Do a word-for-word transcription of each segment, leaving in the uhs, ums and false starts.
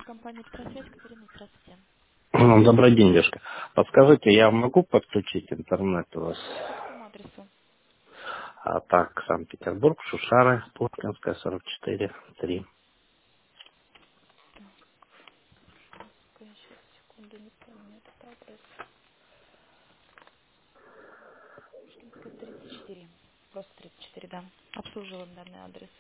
Компания «Электросвязь», Катерина, здравствуйте. Ну, добрый день, девушка. Подскажите, я могу подключить интернет у вас? По какому адресу? А так, Санкт-Петербург, Шушары, Пушкинская, сорок четыре, три. Сейчас, секунду, не помню этот адрес. Пушкинская, тридцать четыре. Просто тридцать четыре, да. Обслуживаем данный адрес.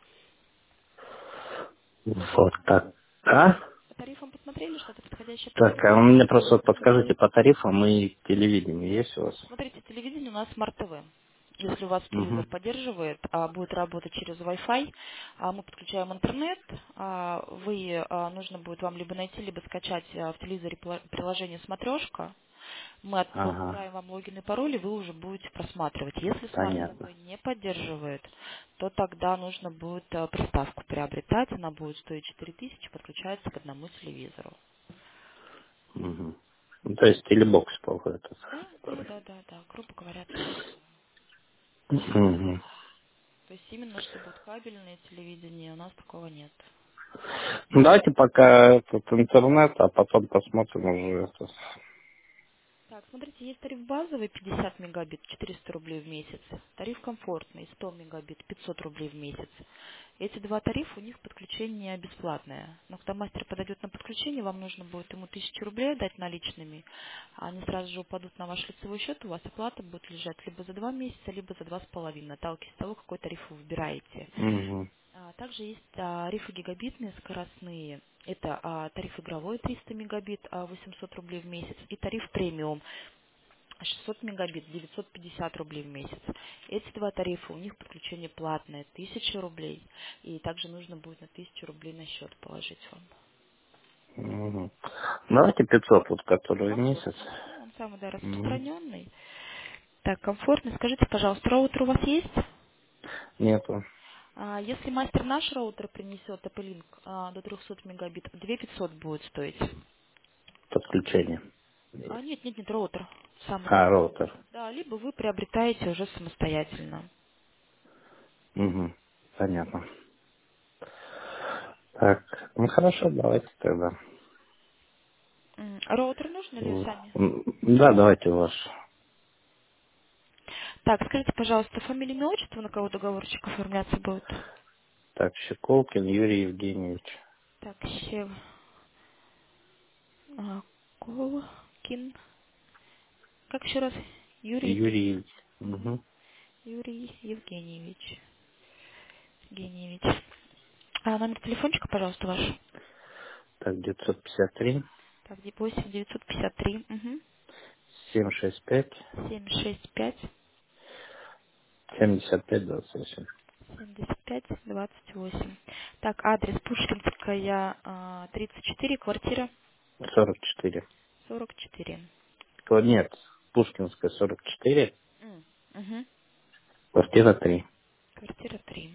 Вот так. А? По тарифам посмотрели, что-то подходящее Так, подойдет? а вы мне просто вот подскажите по тарифам и телевидению есть у вас? Смотрите, телевидение у нас Smart ти ви. Если у вас телевизор Угу. поддерживает, а будет работать через Wi-Fi, а мы подключаем интернет, а вы, а, нужно будет вам либо найти, либо скачать а, в телевизоре пла- приложение «Смотрешка». Мы от- Ага, отправим вам логин и пароль, и вы уже будете просматривать. Если Smart ти понятно. ви не поддерживает, то тогда нужно будет а, приставку приобретать. Она будет стоить четыре тысячи, подключается к одному телевизору. Угу. Ну, то есть телебокс получается. Да, да, да, да, да. Грубо говоря, так. Угу. То есть именно, что будет кабельное телевидение, у нас такого нет. Ну, давайте пока этот интернет, а потом посмотрим уже это. Так, смотрите, есть тариф базовый пятьдесят мегабит, четыреста рублей в месяц. Тариф комфортный сто мегабит, пятьсот рублей в месяц. Эти два тарифа, у них подключение бесплатное. Но когда мастер подойдет на подключение, вам нужно будет ему тысячу рублей дать наличными. а Они сразу же упадут на ваш лицевой счет, у вас оплата будет лежать либо за два месяца, либо за два с половиной, отталкиваясь от того, какой тариф вы выбираете. Угу. А, Также есть тарифы гигабитные, скоростные. Это а, тариф игровой триста мегабит, а, восемьсот рублей в месяц, и тариф премиум шестьсот мегабит, девятьсот пятьдесят рублей в месяц. Эти два тарифа, у них подключение платное, тысяча рублей. И также нужно будет на тысячу рублей на счет положить вам. Угу. Давайте пятьсот, вот который месяц. Комфортный. Ну, он самый, да, Угу. распространенный. Так, комфортный. Скажите, пожалуйста, роутер у вас есть? Нету А, Если мастер наш роутер принесет Ap-Link а, до трехсот мегабит, две тысячи пятьсот будет стоить. подключения. А, нет, нет, нет, роутер. Сам А, роутер. роутер. Да, либо вы приобретаете уже самостоятельно. Угу. Понятно. Так, ну хорошо, давайте тогда. М, Роутер нужен или Вот. сами? М, Да, давайте ваш. Так, скажите, пожалуйста, фамилия, имя, отчество, на кого договорчик оформляться будет? Так, Щеколкин Юрий Евгеньевич. Так, Щев... а, Колкин. Как еще раз? Юрий Евгеньевич. Юрий. Мгм. Угу. Юрий Евгеньевич. Евгеньевич. А номер телефончика, пожалуйста, ваш. Так, девятьсот пятьдесят три Так, восемь девятьсот пятьдесят три. Угу. семь шесть пять семь шесть пять семьдесят пять двадцать восемь. семьдесят пять двадцать восемь. Так, адрес Пушкинская, а, тридцать четыре, квартира сорок четыре. сорок четыре. О, нет, Пушкинская сорок четыре, М, Угу. квартира три. Квартира три.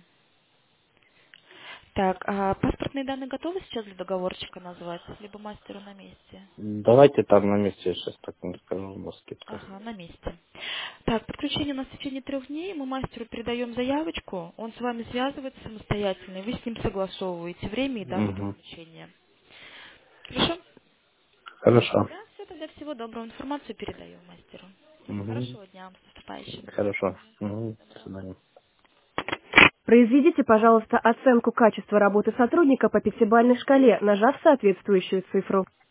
Так, а паспортные данные готовы сейчас для договорчика назвать? Либо мастеру на месте? Давайте там на месте, я сейчас так не скажу, на скидка. Ага, на месте. Так, подключение у нас в течение трех дней. Мы мастеру передаем заявочку. Он с вами связывается самостоятельно, и вы с ним согласовываете время и дату Угу. подключения. Хорошо? Хорошо. Да, все, тогда всего доброго. Информацию передаем мастеру. Всего Угу. хорошего дня вам с наступающим. До Хорошо. свидания. Угу. До Доброго. свидания. Произведите, пожалуйста, оценку качества работы сотрудника по пятибалльной шкале, нажав соответствующую цифру.